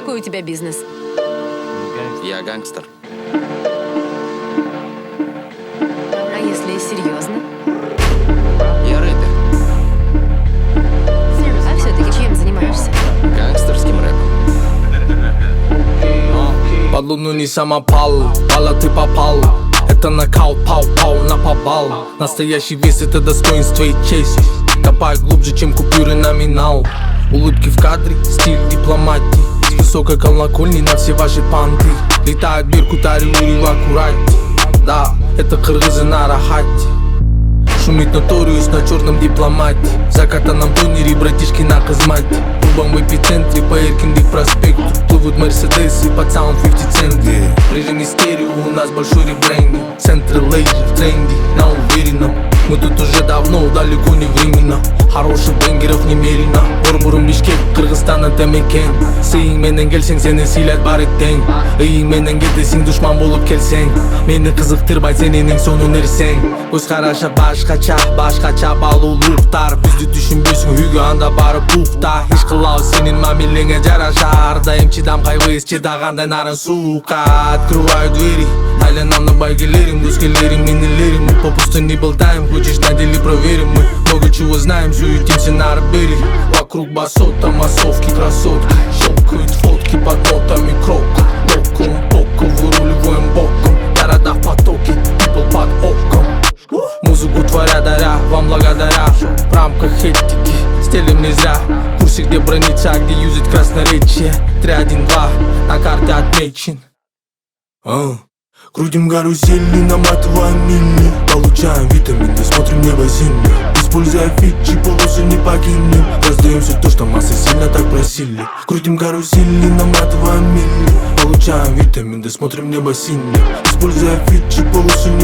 Какой у тебя бизнес? Я гангстер. А если серьезно? Я рэпер. А все-таки чем занимаешься? Гангстерским рэпом. Под луну не самопал, Пала ты попал. Это нокаут, пау-пау на повал. Настоящий вес — это достоинство и честь. Копай глубже, чем купюры номинал. Улыбки в кадре, стиль дипломатии. С высокой колокольни на все ваши панты. Летает Беркутари, Ури в аккурате. Да, это кыргызы на рахате. Шумит Notorious на черном дипломате. В закатанном тонере братишки на казмате. Рубам в эпицентре по Эркинли проспекту. Плывут мерседесы под саунд 50 центов. В режиме стерео у нас большой ребрендинг. Центры лейджи в тренде, на уверенном. Мы тут уже давно, далеко не временно. Хороших бенгеров немерено. Борбурум Бишкек, Кыргызстан это мекен. Сыйың менен келсең сени сыйлат бары тең. Ыйың менен кетесиң душман болуп келсең. Мени кызыктырбай сенин сонун нерсең. Көз карашы башкача балуулуктар. Бизди түшүнбөйсүң үйгө анда барып укта. Иш кылабыз сенин мамилеңе жараша. Ар дайым чыдам кайбыз чыдагандай нарын суукка. Открываю двери, айланамдын байгелерим, доскелерим, инелерим. Мы попусту не болтаем, хочешь на деле проверим. Мы много чего знаем, суетимся на арбере. Вокруг басота, массовки, красотки. Щелкают фотки под нотами крока. Боком, выруливаем боком. Города в потоке, people под оком. Музыку творя, даря, вам благодаря. В рамках этики, стелим не зря. В курсе, где брониться, а где юзать красноречие. 3, 1, 2, на карте отмечен. Крутим карусели, наматываем мили. Получаем витамины, смотрим небо зимнее. Используя фичи, полосы не покинем. Раздаем все то, что массы сильно так просили. Крутим карусели, наматываем мили. Получаем витамины, смотрим небо синее. Используя фичи, полосы